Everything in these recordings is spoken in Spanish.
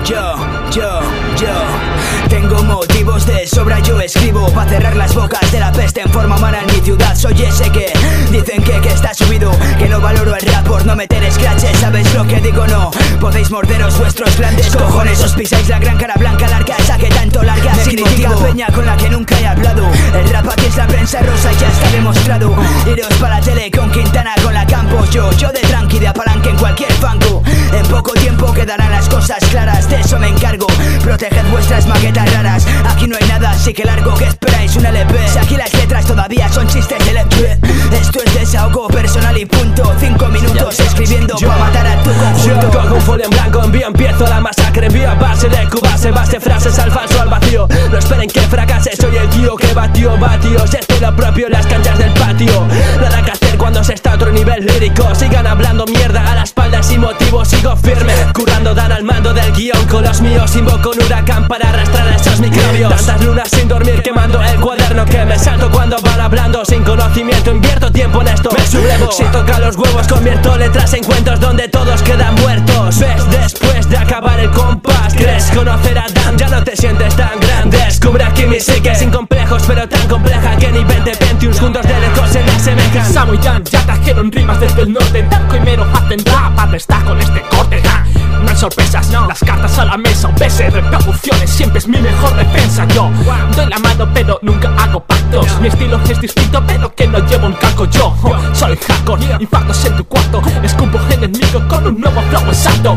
Tengo motivos de sobra, yo escribo pa' cerrar las bocas de la peste en forma humana en mi ciudad. Soy ese que dicen que está subido, que no valoro el rap por no meter scratches. ¿Sabes lo que digo? No, podéis morderos vuestros grandes cojones. Os pisáis la gran cara blanca larga, esa que tanto larga. Me critica peña con la que nunca he hablado. El rap aquí es la prensa rosa y ya está demostrado. Iros pa' la tele con Quintana, con la Campos. Yo de tranqui, de apalanque en cualquier fango. En poco tiempo quedarán las cosas claras, de eso me encargo. Proteged vuestras maquetas raras. Aquí no hay nada, así que largo, que esperáis un LP. Si aquí las letras todavía son chistes del EP. Esto es desahogo personal y punto. 5 minutos escribiendo pa' matar a tu conjunto. Yo cojo un folio en blanco, empiezo la masacre. Envío a base de cubase, base frases al falso, al vacío. No esperen que fracase, soy el tío que batió vatios. Estilo propio en las canchas del patio. Nada que hacer cuando se está a otro nivel lírico. Sigan hablando mierda a la espalda sin motivo, sigo firme. Curando dan al mando del guión con los míos. Invoco un huracán para arrastrar a esos microbios. Tantas lunas sin dormir quemando el cuaderno que me salto cuando van hablando. Sin conocimiento invierto tiempo en esto, me sublevo. Si toca los huevos convierto letras en cuentos donde todos quedan muertos. Ves después de acabar el compás. Crees conocer a Dan, ya no te sientes tan grande. Descubre aquí mi psique sin complejos pero tan compleja que ni 20 Pentiums juntos de lejos se le asemejan. Samu y Dan ya trajeron rimas desde el norte. En Tarco y Mero hacen rap, Pablo está con este corte. No hay sorpresas, no. Las cartas a la mesa, obese, repercusiones, siempre es mi mejor defensa. Yo doy la mano pero nunca hago pactos. Mi estilo es distinto pero que no llevo un caco. Yo soy hardcore, infartos en tu cuarto. Escupo en el micro con un nuevo flow exacto.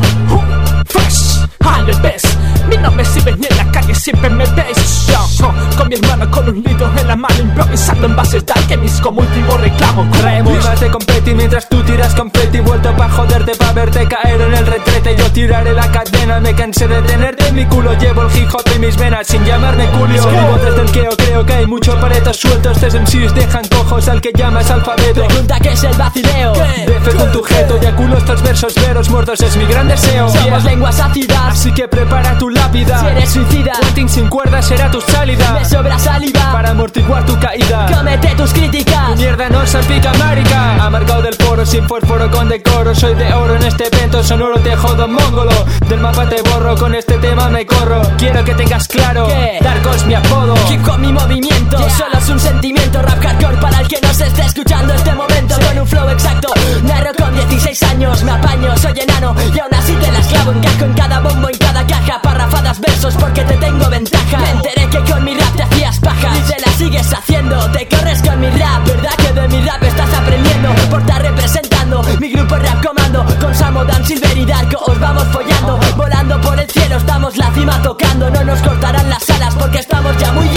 Fresh, al revés. Mi nombre si ven en la calle siempre me veis. Yo con mi hermano con un libro en la mano, improvisando en bases de alquemis como último reclamo. Rimas de confeti mientras tú tiras confeti. Vuelto pa' joderte, pa' verte caer en el retrete. Yo tiraré la cadena, me cansé de tenerte en mi culo. Llevo el hip hop en mis venas sin llamarme Julio. Escribo desde el queo, creo que hay muchos paretos sueltos. Tres MCs dejan cojos al que llamas alfabeto. Pregunta qué es el vacileo. Defe con tu jeto, ya culo estos versos veros muertos es mi gran deseo. Somos lenguas ácidas, así que prepara tu lápida. Si eres suicida, Quentin sin cuerda será tu salida. Me sobra saliva para amortiguar tu caída. Comete tus críticas, tu mierda no salpica marica. Amargado del foro, sin fósforo con decoro. Soy de oro en este evento sonoro, te jodo mongolo. Del mapa te borro, con este tema me corro. Quiero que tengas claro, Darko es mi apodo. Hip hop mi movimiento, solo es un sentimiento. Rap hardcore para el que no se esté escuchando este momento. Con un flow exacto, narro con 16 años. Me apaño, soy enano y aún así te las clavo. Encajo en cada bombo, en cada caja. Parrafadas versos porque te tengo ventaja. Me enteré que con mi rap te hacías paja y te la sigues haciendo. Te corres con mi rap, ¿verdad que de mi rap estás aprendiendo? Por estar representando mi grupo Rap Comando. Con Samu, Dan, Silver y Darko os vamos follando. Volando por el cielo, estamos la cima tocando. No nos cortarán las alas porque estamos ya muy